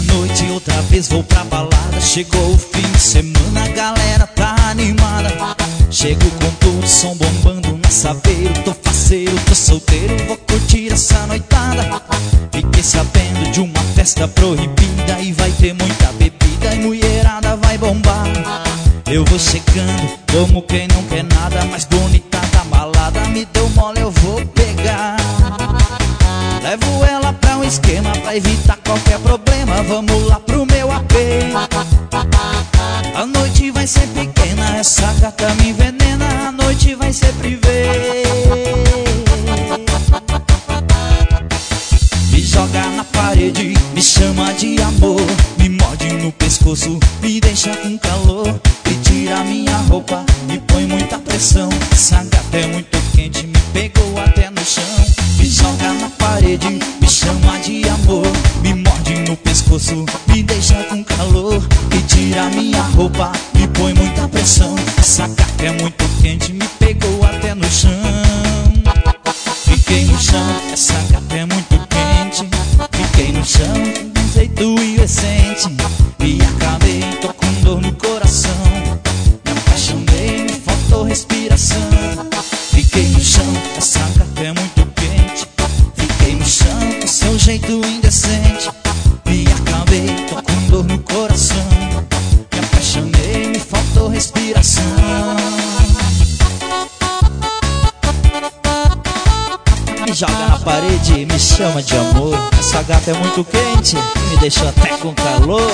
noite e outra vez vou pra balada. Chegou o fim de semana, a galera tá animada. Chego com tudo, som bombando na saveiro. Tô faceiro, tô solteiro, vou curtir essa noitada. Fiquei sabendo de uma festa proibida e vai ter muita bebida e mulherada vai bombar. Eu vou chegando como quem não quer nada, mais bonita da balada. Me deu mole, eu vou pegar. Levo ela pra um esquema pra evitar qualquer problema. Vamos lá pro meu AP. A noite vai ser pequena, essa gata me envenena. A noite vai ser privê. Me joga na parede, me chama de amor. Me morde no pescoço, me deixa com calor. Me tira minha roupa, me põe muita pressão. Essa gata é muito quente, me pegou até no chão. Me joga na parede, me chama de amor. Me morde no pescoço, me deixa com calor. Me tira minha roupa, me põe muita pressão. Essa gata é muito quente, me pegou até no chão. Fiquei no chão, essa gata é muito quente. Fiquei no chão, de um jeito indecente. Me acabei, tô com dor no coração. Me apaixonei, me faltou respiração. Fiquei no chão, essa gata é muito quente. Fiquei no chão, com seu jeito indecente. Me acabei, tô com dor no coração. Me apaixonei, me faltou respiração. Me joga na parede, me chama de amor. Essa gata é muito quente, me deixou até com calor.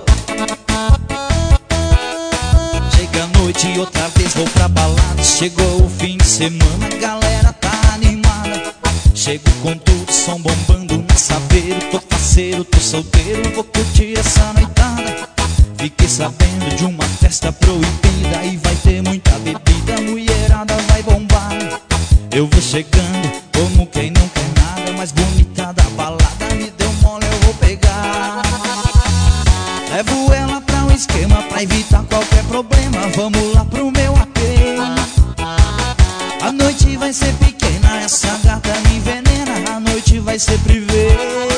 Chega a noite e outra vez vou pra balada. Chegou o fim de semana, a galera tá animada. Chego com tudo, som bombando na saveiro. Tô faceiro, tô solteiro, vou curtir essa noitada. Fiquei sabendo de uma festa proibida e vai ter muita bebida, mulherada vai bombar. Eu vou chegando como quem não quer nada, mais bonita da balada. Me deu mole, eu vou pegar. Levo ela pra um esquema pra evitar qualquer problema. Vamos lá pro meu AP. A noite vai ser pequena, essa gata me envenena. A noite vai ser privê.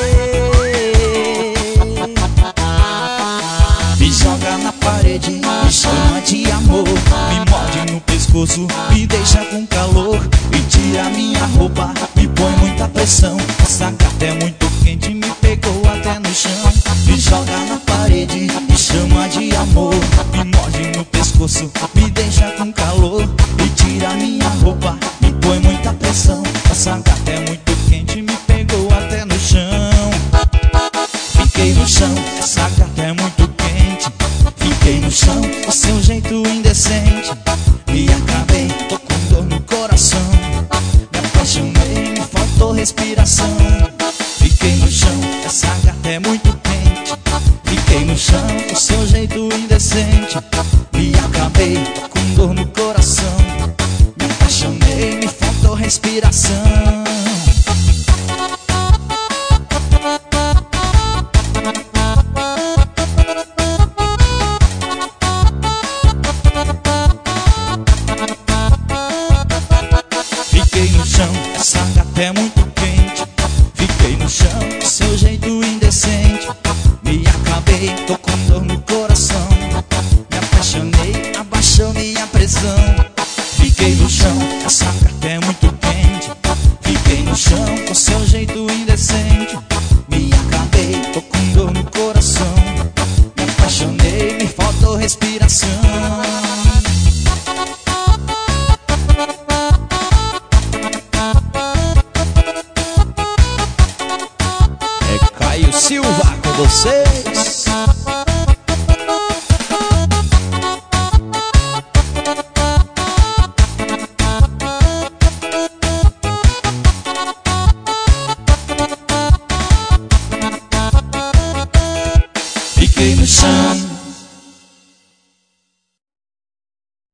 Me joga na parede, me chama de amor. Me morde no pescoço, me deixa com calor. Me tira minha roupa, me põe muita pressão. Essa gata é muito quente, me pegou até no chão. Me joga na parede, me chama de amor. Me morde no pescoço, me deixa com calor. Me tira minha roupa, me põe muita pressão. Essa gata é muito quente, me pegou até no chão. Fiquei no chão, essa gata é muito quente. Fiquei no chão, com seu jeito indecente. Me acabei, tô com dor no coração. Me apaixonei, me faltou respiração. Fiquei no chão, essa gata é muito quente. Fiquei no chão, com seu jeito indecente. Me acabei, tô com dor no coração. Me apaixonei, me faltou respiração. Fiquei no chão, essa gata é muito quente. Fiquei no chão, seu jeito indecente. Me acabei, tô com